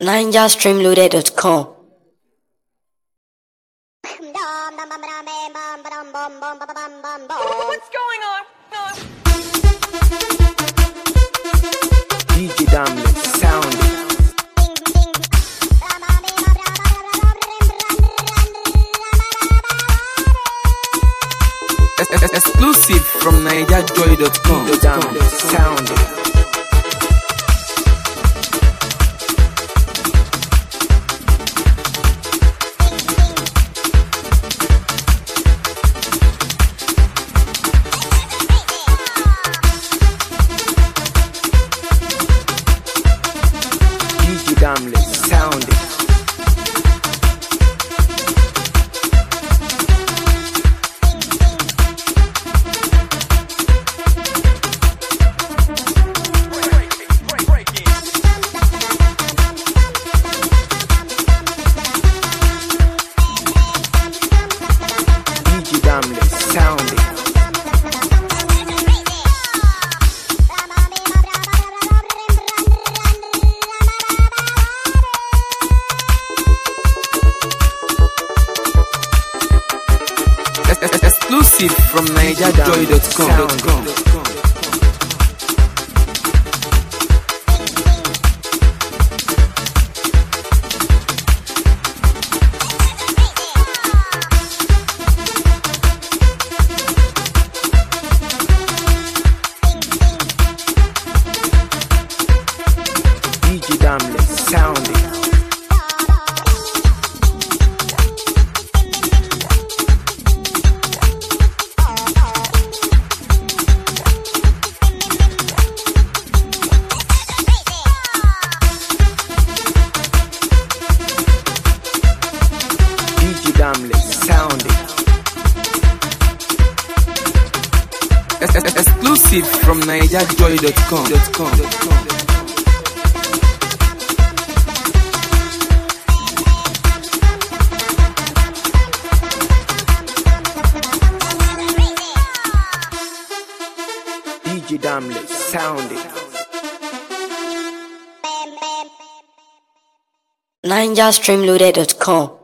NigerStreamloaded.com. What's going on? DJ Damlet sound. Exclusive from NigerJoy.com. DJ Damlet sound. Damlet sound. DJ Damlet sound. Exclusive from NigerJoy.com. DJ Damlet sounding. DJ Damlet sounding. Exclusive from NigerJoy.com. DJ Damlet sounding. NigerStreamloaded.com.